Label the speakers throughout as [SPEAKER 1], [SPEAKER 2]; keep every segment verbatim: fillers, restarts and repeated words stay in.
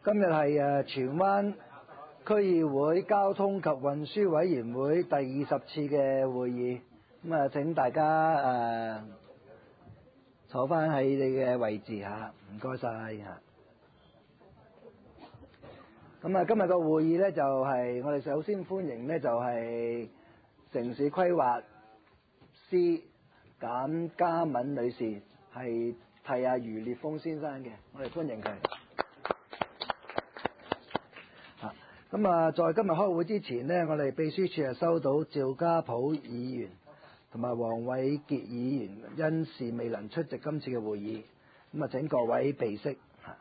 [SPEAKER 1] 今日係誒荃灣區議會交通及運輸委員會第二十次嘅會議，咁啊請大家誒、呃、坐翻喺你嘅位置嚇，唔該晒嚇。咁啊今日個會議呢，就係、是、我哋首先歡迎呢，就係、是、城市規劃師簡嘉敏女士，係替阿余烈峰先生嘅，我哋歡迎佢。咁啊，在今日開會之前呢，我哋秘書處係收到趙家普議員同埋黃偉傑議員因事未能出席今次嘅會議，咁啊請各位備悉。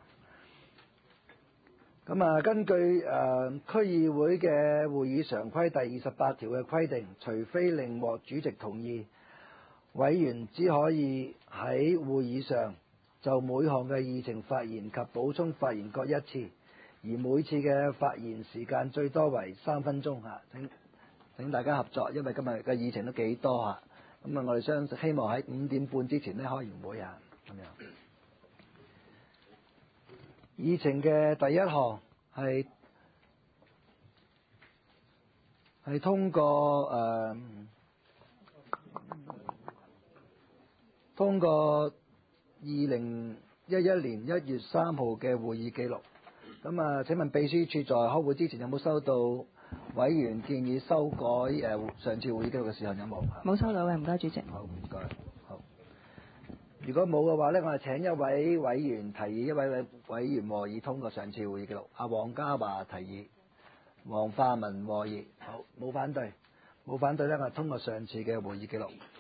[SPEAKER 1] 咁啊，根據誒、呃、區議會嘅會議常規第二十八條嘅規定，除非另獲主席同意，委員只可以喺會議上就每項嘅議程發言及補充發言各一次。而每次嘅發言時間最多為三分鐘嚇，請請大家合作，因為今日嘅議程都幾多嚇，咁啊我哋相希望喺五點半之前咧開完會啊，咁樣。議程嘅第一項係係通過誒、呃、通過二零一一年一月三號嘅會議記錄。咁啊，請問秘書處在開會之前有冇收到委員建議修改誒上次會議記錄嘅時候有冇？
[SPEAKER 2] 冇收到嘅，唔該主席。
[SPEAKER 1] 好，唔該。好。如果冇嘅話呢，我哋請一位委員提議，一位委委員和議通過上次會議記錄。阿黃家華提議，黃化文和議。好，冇反對，冇反對呢，我哋通過上次嘅會議記錄。